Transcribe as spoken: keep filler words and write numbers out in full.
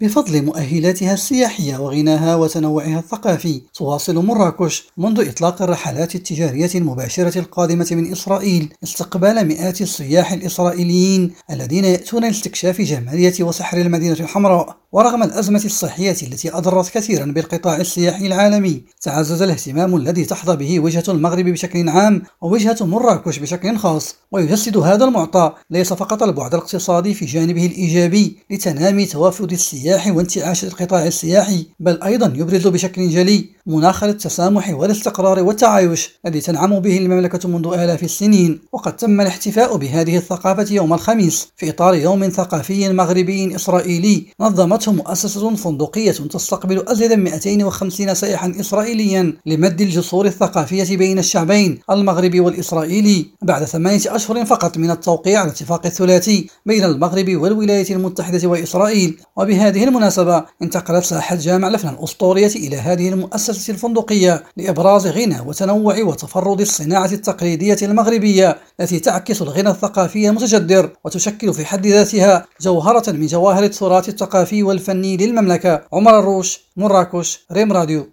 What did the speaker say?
بفضل مؤهلاتها السياحية وغناها وتنوعها الثقافي، تواصل مراكش منذ إطلاق الرحلات التجارية المباشرة القادمة من إسرائيل استقبال مئات السياح الإسرائيليين الذين يأتون لاستكشاف جمالية وسحر المدينة الحمراء. ورغم الأزمة الصحية التي أضرت كثيرا بالقطاع السياحي العالمي، تعزز الاهتمام الذي تحظى به وجهة المغرب بشكل عام ووجهة مراكش بشكل خاص. ويجسد هذا المعطى ليس فقط البعد الاقتصادي في جانبه الإيجابي لتنامي توافد السياح وانتعاش القطاع السياحي، بل أيضا يبرز بشكل جلي مناخ التسامح والاستقرار والتعايش الذي تنعم به المملكة منذ آلاف السنين. وقد تم الاحتفاء بهذه الثقافة يوم الخميس في إطار يوم ثقافي مغربي إسرائيلي نظمته مؤسسة فندقية تستقبل أزيد من مئتين وخمسين سائحا إسرائيليا لمد الجسور الثقافية بين الشعبين المغربي والإسرائيلي، بعد ثمانية أشهر فقط من التوقيع على الاتفاق الثلاثي بين المغرب والولايات المتحدة وإسرائيل. وبهذه المناسبة انتقلت ساحة جامع لفنا الأسطورية إلى هذه المؤسسة الفندقية لإبراز غنى وتنوع وتفرد الصناعة التقليدية المغربية التي تعكس الغنى الثقافي المتجذر وتشكل في حد ذاتها جوهرة من جواهر التراث الثقافي والفني للمملكة. عمر الروش، مراكش، ريم راديو.